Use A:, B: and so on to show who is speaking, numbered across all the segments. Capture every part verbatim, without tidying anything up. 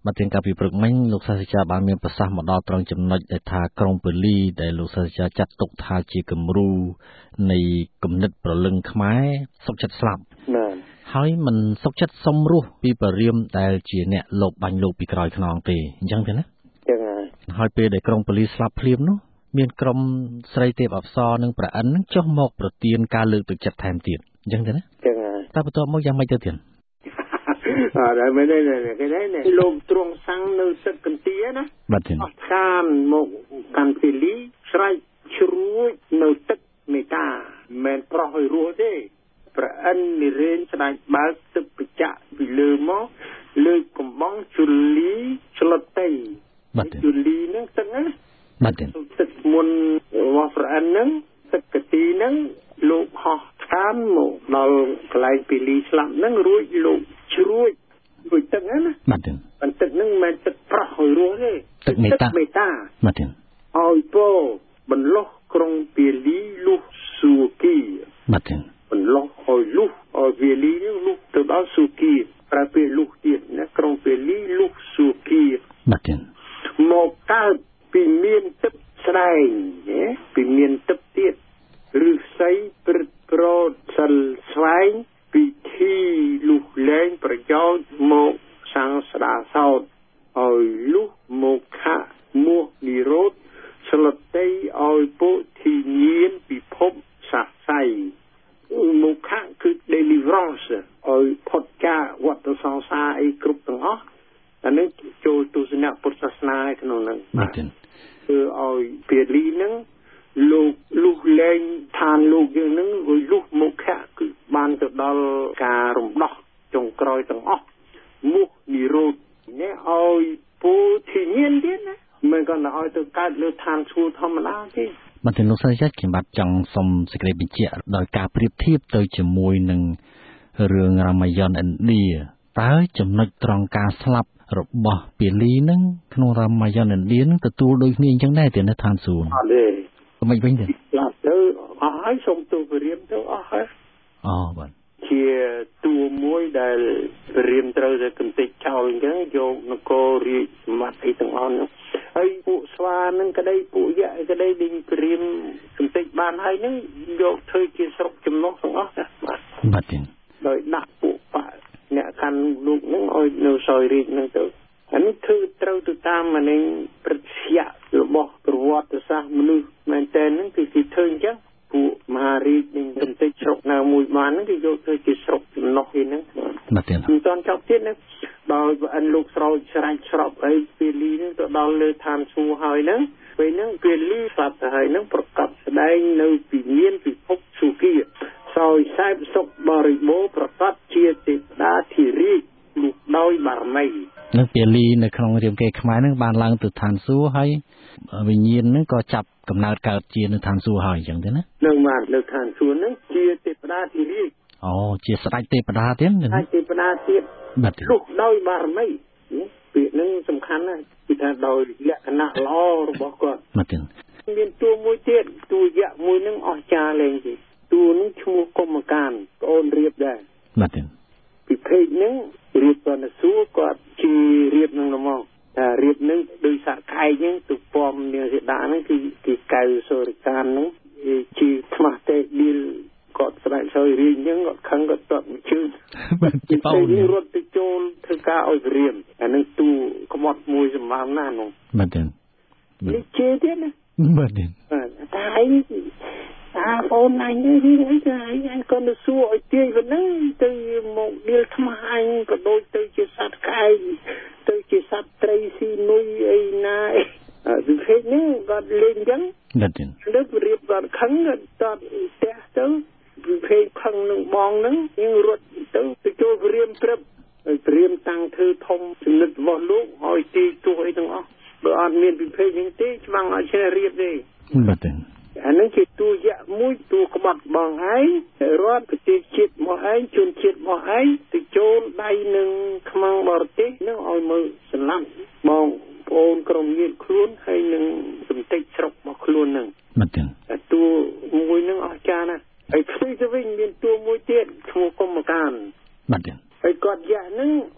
A: បាទទាំងកាលពីព្រឹកមិញលោកសាស្ត្រាចារ្យបានមានប្រសាសន៍មកដល់ត្រង់ចំណុចដែលថាក្រុងពូលីដែលលោកសាស្ត្រាចារ្យចាត់ទុកថាជាគំរូនៃគំនិតប្រលឹងខ្មែរសុខចិត្តស្លាប់
B: បាទ
A: ហើយមិនសុខចិត្តសុំរស់ពីបរិយាដែលជាអ្នកលបបាញ់លោកពីក្រោយខ្នងទេអញ្ចឹងទេណា
B: ចឹងហើយ
A: ហើយពេលដែលក្រុងពូលីស្លាប់ភ្លាមនោះមានក្រុមស្រីទេពអប្សរនិងប្រអិននឹងចុះមកប្រទានការលើកទឹកចិត្តថែមទៀតអញ្ចឹងទេណា
B: ចឹងហើយ
A: តែបន្ទាប់មកយ៉ាងម៉េចទៅទៀត
B: អរហើយមែនទេគេដែរលោកទ្រង់សាំងនៅទឹកកន្ទាណា
A: បាទទេ
B: អស់ខានមកកាន់ពូលីស្រែកជ្រួចនៅទឹកមេតាមិនប្រោះឲ្យរស់ទេប្រអិននិរេនស្ដេចបើកទឹកបច្ចៈពីលើមកលើកកំបងជលីឆ្លុតតីជលីហ្នឹងទឹកណា
A: បាទ
B: ទឹកមុនរបស់ប្រអិនហ្នឹងទឹកកទីហ្នឹងលោកហោះខានមកដល់កន្លែងពូលីស្លាប់ហ្នឹងរួចលោកជ្រួចរួចទឹកហ្នឹងណា
A: បាទទេ
B: បន្ទឹកហ្នឹងមិនទឹកប្រោះឲ្យរស់ទេ
A: ទឹកមេតា
B: មេតា
A: បាទទេ
B: ឲ្យពោបន្លោះក្រុងពូលីលុះស៊ូគី
A: បាទទេ
B: បន្លោះឲ្យលុះឲ្យពូលីនេះលុះទៅដល់ស៊ូគីប្រើពេលលុះទៀតណាក្រុងពូលីលុះស៊ូគី
A: បាទទេ
B: មកកើតពីមានទឹកស្ដែងណាពីមានទឹកទៀតឬស័យព្រឹត្តប្រត់សិលស្វែងពិធីលុះលែងប្រយោជន៍មកសាងស្ដាសោតឲ្យលុះមកខៈមួះនិរោធស្លុតតីឲ្យពុធីញៀនពិភពសាស័យមុខៈគឺ deliverance ឲ្យផុតចាកវដ្តសង្សារអីគ្រប់ទាំងអស់អានេះចូលទស្សនៈពុទ្ធសាសនាក្នុងហ្នឹង
A: បាទគឺ
B: ឲ្យពាលីហ្នឹងលោកលុះលែងឋានលោកយើងហ្នឹងឲ្យលុះមុខៈគឺបានទៅដល់ការរំដោះចុងក្រោយទាំងអស់មុខនិរោធនេះឲ្យពុធីញៀនទៀតណាមិនក៏ឲ្យទៅកើតលើឋានសួគ៌ធម្មតាទេ
A: បាទទេលោកសាស្ត្រាចារ្យខ្ញុំបាទចង់សុំសេចក្តីបញ្ជាក់ដោយការប្រៀបធៀបទៅជាមួយនឹងរឿងរាមាយណៈឥណ្ឌាតើចំណុចត្រង់ការស្លាប់របស់ពាលីនឹងក្នុងរាមាយណៈឥណ្ឌានឹងទទួលដូចគ្នាអញ្ចឹងដែរទេនៅឋានសួគ៌
B: អត់ទេ
A: មិនវិញទេ
B: ស្លាប់ទៅអស់ហើយសូមទូព្រាមទៅអស់ហើយ
A: អូបាទ
B: ជាតួមួយដែលព្រាមត្រូវតែកំទេចចោលអញ្ចឹងយកនគររាជសម្បត្តិអីទាំងអស់នោះហើយពួកស្វានឹងក្តីពួកយៈក្តីដែលព្រាមកំទេចបានហើយនឹងយកធ្វើជាស្រុកចំណុះទាំងអស់ណាបាទ
A: បាទទេ
B: ដោយដាក់ពួកបាក់អ្នកកាន់លោកនឹងឲ្យនៅសោយរាជនឹងទៅអានេះគឺត្រូវទៅតាមអានេះប្រតិយៈរបស់ប្រវត្តិសាស្ត្រមនុស្សមែនតើនឹងគឺគេធ្វើអញ្ចឹងពួកមហារាជនឹងកំទេចស្រុកណាមួយបានហ្នឹងគេយកធ្វើជាស្រុកចំណុះឯហ្នឹង
A: បាទទេ
B: មិនទាន់ចប់ទៀតណាដោយប្អិនលោកស្រោចស្រេចស្រប់អីពាលីហ្នឹងទៅដល់លើឋានសួគ៌ហើយហ្នឹងពេលហ្នឹងពាលីស្លាប់ទៅហើយហ្នឹងប្រកាសស្ដែងនៅពីមានពិភពសុគីសោយសែបសុខបរិបូរណ៍ប្រកាសជាទេវតាធិរាជលុះដោយបារមី
A: នឹងពាលីនៅក្នុងរាមកេរ្តិ៍ខ្មែរហ្នឹងបានឡើងទៅឋានសួគ៌ហើយវិញ្ញាណហ្នឹងក៏ចាប់កំណើតកើតជានៅឋានសួគ៌ហើយអញ្ចឹងទេណា
B: នឹងបាននៅឋានសួគ៌ហ្នឹងជាទេវតាធិរាជ
A: អូជាស្ដេចទេវតាទៀត
B: ស្ដេចទេវតាទៀតលុះដោយបារមីពាក្យហ្នឹងសំខាន់ណាស់គឺថាដោយលក្ខណៈល្អរបស់គាត់
A: បាទទេ
B: មានតួមួយទៀតតួយៈមួយហ្នឹងអស្ចារ្យលែងទេតួហ្នឹងឈ្មោះកុម្មកានប្អូនរៀបដែរ
A: បាទទេ
B: ពីភេកហ្នឹងរៀបគាត់ទៅសួរគាត់ជារៀបនឹងមកថារៀបហ្នឹងដោយសារខែកហ្នឹងទៅពំនាងសីតាហ្នឹងគឺគេកៅសូរិកានហ្នឹងជាខ្មាស់ទេឌីលគាត់ស្បែកសោយរៀងអញ្ចឹងគាត់ខឹងគាត់តត់មួយជើង
A: បាទជាបោន
B: រត់ទៅចូលធ្វើការឲ្យព្រាមអាហ្នឹងទូក្បត់មួយសម្បំណាស់នោះ
A: បាទទេ
B: នេះជេទៀតណា
A: បាទទេ
B: បាទតែឯងតាអូនអញនេះរៀងអីទៅអញក៏ទៅសួរឲ្យទាយប៉ុណ្ណឹងទៅមកឌីលថ្មអញក៏ដូចទៅជាសត្វក្អែកទៅជាសត្វត្រីស៊ីនុយអីណាវិភេកនេះគាត់លេងអញ្ចឹង
A: បាទទេ
B: លើករៀបគាត់ខឹងគាត់ផ្ទះទៅវិភេកខឹងនឹងបងហ្នឹងយើងរត់ទៅទៅចូលព្រាមព្រឹបហើយព្រាមតាំងធ្វើធំចំណិតរបស់លោកឲ្យទីទោះអីទាំងអស់បើអត់មានវិភេកនេះទេច្បាំងអត់ឈ្នះរៀបទេ
A: បាទទេ
B: អានឹងជាតួយៈមួយតួក្បត់បងឯងរដ្ឋប្រទេសជាតិមកឯងជនជាតិមកឯងទៅចូលដៃនឹងខ្មាំងបរទេសនឹងឲ្យមើលស្លាប់បងប្អូនក្រុមញាតិខ្លួនហើយនឹងសំតិចស្រុករបស់ខ្លួននឹង
A: បាទទេ
B: តួមួយនឹងអស្ចារ្យណាស់ហើយផ្ទុយទៅវិញមានតួមួយទៀតឈ្មោះកុម្មកាន
A: បាទទេ
B: ហើយគាត់យៈនឹងរៀប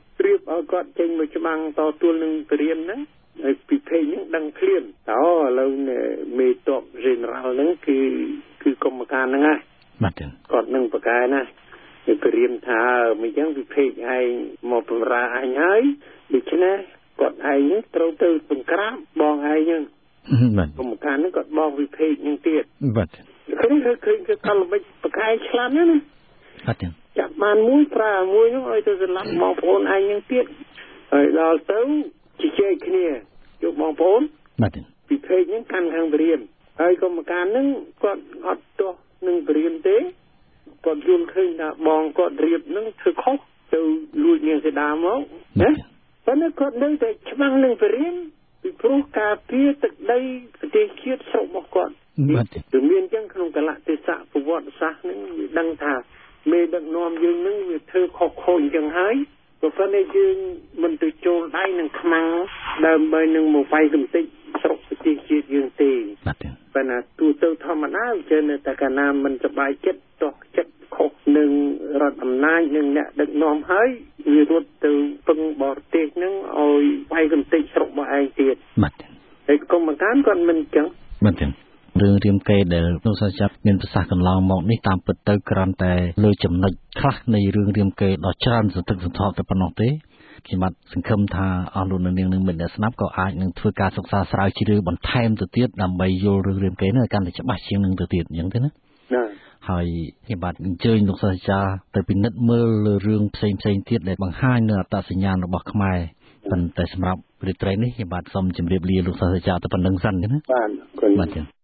B: ឲ្យគាត់ចេញមកច្បាំងតទួលនឹងព្រាមហ្នឹងហើយពីភេទហ្នឹងដឹងឃ្លានតើឥឡូវមេតប General ហ្នឹងគឺគឺកុម្ពការហ្នឹងហើយ
A: បាទ
B: គាត់នឹងប្រកែណាគេព្រាមថាមិនចឹងពីភេទឯងមកបម្រើអញហើយដូច្នេះគាត់ឯងត្រូវទៅបង្ក្រាបបងឯងហ្នឹង
A: បាទ
B: កុម្ពការហ្នឹងគាត់បងវិភេទហ្នឹងទៀត
A: បាទ
B: ឃើញឃើញគឺកលល្បិចប្រកែឆ្លាតណាណា
A: បាទ
B: ចាប់បានមួយប្រើមួយនោះឲ្យទៅសម្លាប់បងប្អូនឯងហ្នឹងទៀតហើយដល់ទៅជជែកគ្នាយកបងប្អូន
A: បាទ
B: ពីភេទហ្នឹងកាន់ខាងព្រាមហើយកុម្ពការហ្នឹងគាត់អត់ទាស់នឹងព្រាមទេគាត់យល់ឃើញថាបងគាត់រៀបហ្នឹងធ្វើខុសទៅលួចនាងសេដាមកណាប៉ុន្តែគាត់នៅតែច្បាំងនឹងព្រាមពីព្រោះការពារទឹកដីប្រទេសជាតិស្រុករបស់គាត់
A: បាទ
B: គឺមានចឹងក្នុងកលៈទេសៈប្រវត្តិសាស្ត្រហ្នឹងវាដឹងថាមេដឹកនាំយើងហ្នឹងវាធ្វើខុសខូចចឹងហើយប៉ុន្តែយើងមិនទៅចូលដៃនឹងខ្មាំងដើម្បីនឹងមកវាយកំទេចស្រុកប្រទេសជាតិយើងទេ
A: បាទ
B: ប៉ុន្តែទូទៅធម្មតាវានៅតែកាលណាមិនសប្បាយចិត្តតោះចិត្តខុសនឹងរដ្ឋអំណាចនឹងអ្នកដឹកនាំហើយវារត់ទៅពឹងបរទេសហ្នឹងឲ្យវាយកំទេចស្រុករបស់ឯងទៀត
A: បាទ
B: ហើយកុម្ពការគាត់មិនចឹង
A: បាទរឿងរាមកេរ្តិ៍ដែលលោកសាស្ត្រាចារ្យមានប្រសាសន៍កន្លងមកនេះតាមពិតទៅគ្រាន់តែលើចំណុចខ្លះនៃរឿងរាមកេរ្តិ៍ដ៏ច្រើនសន្ធឹកសន្ធាប់តែប៉ុណ្ណោះទេខ្ញុំបាទសង្ឃឹមថាអស់លោកនាងនិងមិត្តអ្នកស្ដាប់ក៏អាចនឹងធ្វើការសិក្សាស្រាវជ្រាវបន្ថែមទៅទៀតដើម្បីយល់រឿងរាមកេរ្តិ៍នេះឲ្យកាន់តែច្បាស់ជាងនឹងទៅទៀតអញ្ចឹងទេណាហើយខ្ញុំបាទអញ្ជើញលោកសាស្ត្រាចារ្យទៅពិនិត្យមើលលើរឿងផ្សេងផ្សេងទៀតដែលបង្ហាញនៅអត្តសញ្ញាណរបស់ខ្មែរប៉ុន្តែសម្រាប់រាត្រីនេះខ្ញុំបាទសូមជម្រាបលាលោកសាស្ត្រាចារ្យទៅប៉ុណ្្នឹងសិនណា
B: បាទ
A: បាទ